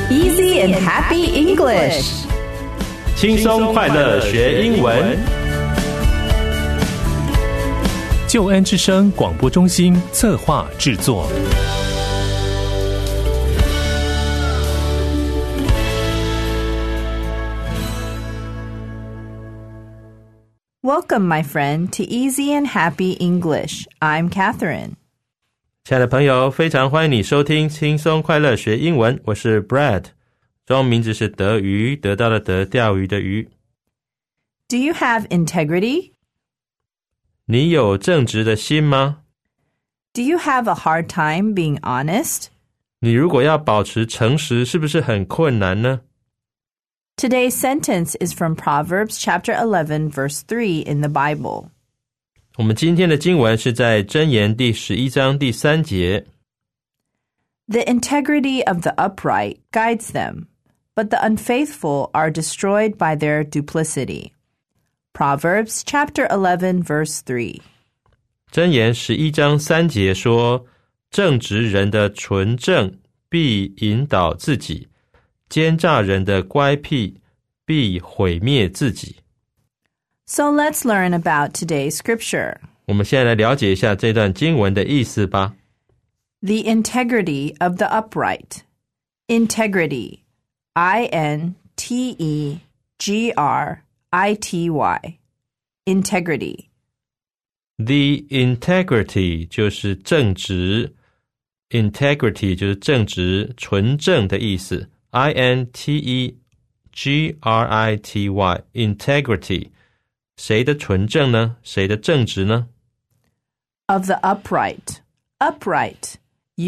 Easy and happy English. 轻松快乐学英文。 救恩之声广播中心策划制作。 Welcome, my friend, to Easy and Happy English. I'm Catherine. 亲爱的朋友，非常欢迎你收听轻松快乐学英文，我是 Brad， 中文名字是德鱼，得到的得，钓鱼的鱼。 Do you have integrity? 你有正直的心吗？ Do you have a hard time being honest? 你如果要保持诚实，是不是很困难呢？ Today's sentence is from Proverbs chapter 11, verse 3 in the Bible. 我们今天的经文是在箴言第11章第3节。 The integrity of the upright guides them, but the unfaithful are destroyed by their duplicity. Proverbs chapter 11, verse 3. 箴言11章3节说，正直人的纯正必引导自己，奸诈人的乖僻必毁灭自己。 So let's learn about today's scripture. 我们现在来了解一下这段经文的意思吧。 The integrity of the upright. Integrity. I-N-T-E-G-R-I-T-Y. Integrity. The integrity 就是正直， integrity 就是正直、纯正的意思。I-N-T-E-G-R-I-T-Y. Integrity. 谁的纯正呢？谁的正直呢？ Of the upright. Upright.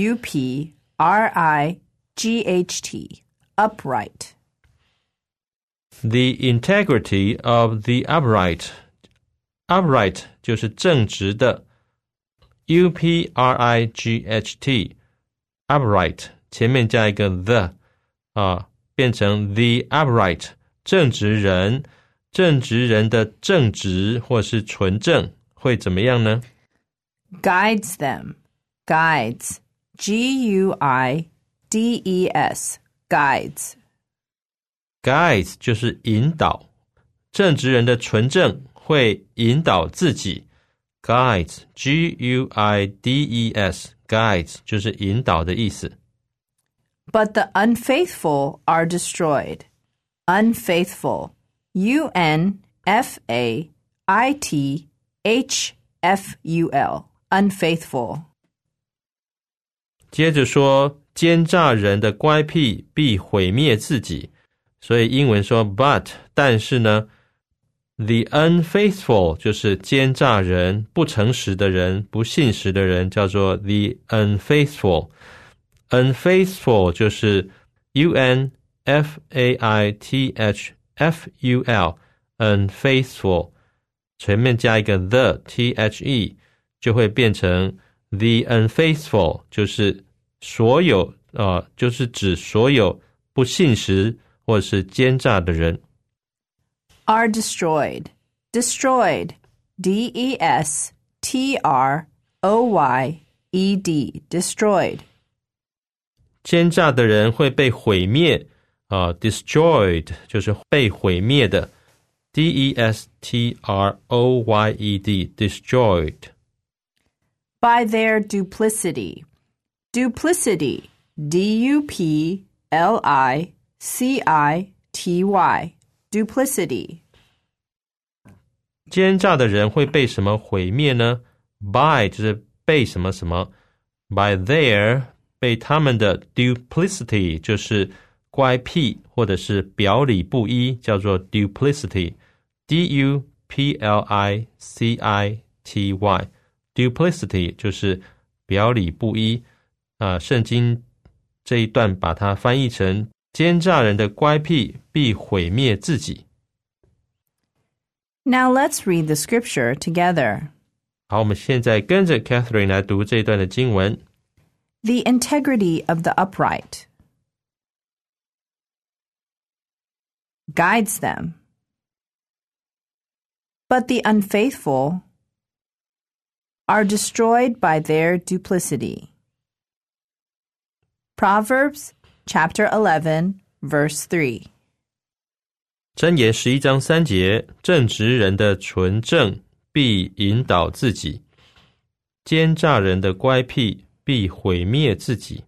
U-P-R-I-G-H-T. Upright. The integrity of the upright. Upright 就是正直的。U-P-R-I-G-H-T. Upright 前面加一个 the 变成 the upright 正直人。正直人的正直或是纯正会怎么样呢？ Guides them. Guides. G-U-I-D-E-S. Guides. Guides 就是引导，正直人的纯正会引导自己。Guides, G-U-I-D-E-S, guides 就是引導的意思。 But the unfaithful are destroyed. Unfaithful. U-N-F-A-I-T-H-F-U-L. Unfaithful. 接着说，奸诈人的乖僻必毁灭自己。所以英文说 but 但是呢 the unfaithful 就是奸诈人，不诚实的人，不信实的人，叫做 the unfaithful。 unfaithful 就是 U-N-F-A-I-T-H-F-U-L unfaithful 前面加一个 the T-H-E 就会变成 the unfaithful 就是所有就是指所有不信实或是奸诈的人。 Are destroyed. Destroyed. D-E-S-T-R-O-Y-E-D. Destroyed. 奸诈的人会被毁灭destroyed 就是被毁灭的。 D-E-S-T-R-O-Y-E-D destroyed. By their duplicity. Duplicity. D-U-P-L-I-C-I-T-Y. Duplicity. 奸诈的人会被什么毁灭呢？ by 就是被什么什么， by their 被他们的 duplicity 就是乖僻或者是表里不一，叫做 duplicity。 D-U-P-L-I-C-I-T-Y duplicity 就是表里不一圣经这一段把它翻译成奸诈人的乖僻必毁灭自己。 Now let's read the scripture together. 好，我们现在跟着 Catherine 来读这一段的经文。 The integrity of the upright guides them, but the unfaithful are destroyed by their duplicity. Proverbs chapter 11, verse 3. 箴言11章3节，正直人的纯正必引导自己，奸诈人的乖僻必毁灭自己。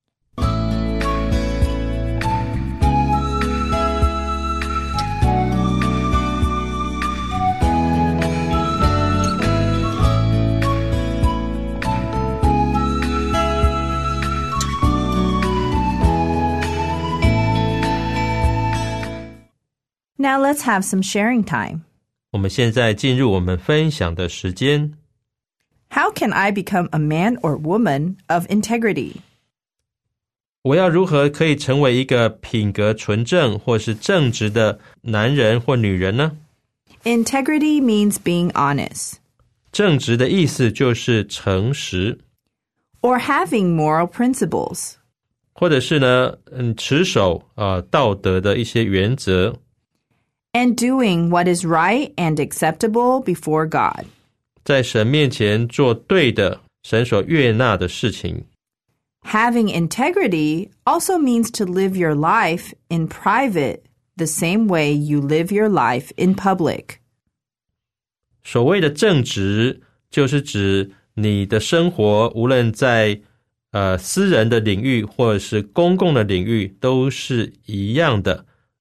Now let's have some sharing time. 我们现在进入我们分享的时间。 How can I become a man or woman of integrity? 我要如何可以成为一个品格纯正或是正直的男人或女人呢？ Integrity means being honest. 正直的意思就是诚实， Or having moral principles. 或者是呢，持守道德的一些原则。 And doing what is right and acceptable before God. 在神面前做对的，神所悦纳的事情。 Having integrity also means to live your life in private the same way you live your life in public. 所谓的正直，就是指你的生活无论在私人的领域或者是公共的领域都是一样的。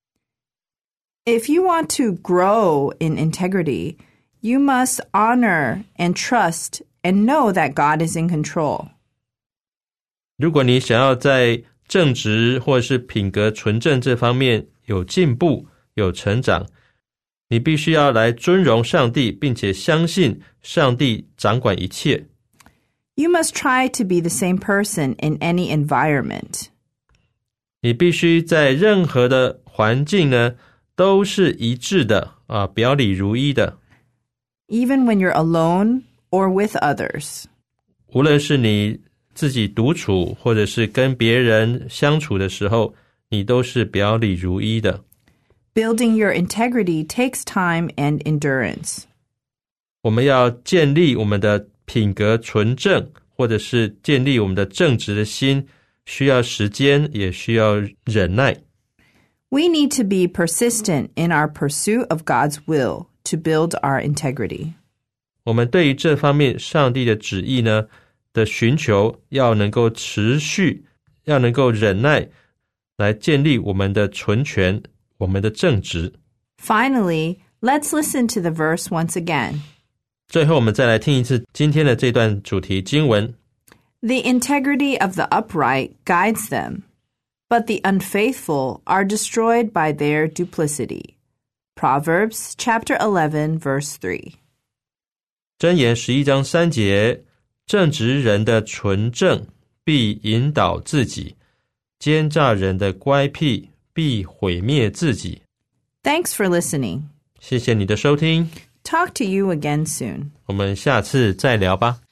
If you want to grow in integrity, you must honor and trust and know that God is in control. 如果你想要在正直或是品格纯正这方面有进步、有成长，你必须要来尊荣上帝，并且相信上帝掌管一切。 You must try to be the same person in any environment. 你必须在任何的环境呢，都是一致的表里如一的。 Even when you're alone or with others. 无论是你自己独处，或者是跟别人相处的时候，你都是表里如一的。 Building your integrity takes time and endurance. 我们要建立我们的品格纯正，或者是建立我们的正直的心，需要时间，也需要忍耐。 We need to be persistent in our pursuit of God's will to build our integrity. 我们对于这方面上帝的旨意呢的寻求，要能够持续，要能够忍耐，来建立我们的纯全，我们的正直。 Finally, let's listen to the verse once again. 最后我们再来听一次今天的这段主题经文。 The integrity of the upright guides them, but the unfaithful are destroyed by their duplicity. Proverbs chapter 11, verse 3. 箴言11章3节，正直人的纯正必引导自己，奸诈人的乖僻必毁灭自己。 Thanks for listening. 谢谢你的收听， Talk to you again soon. 我们下次再聊吧。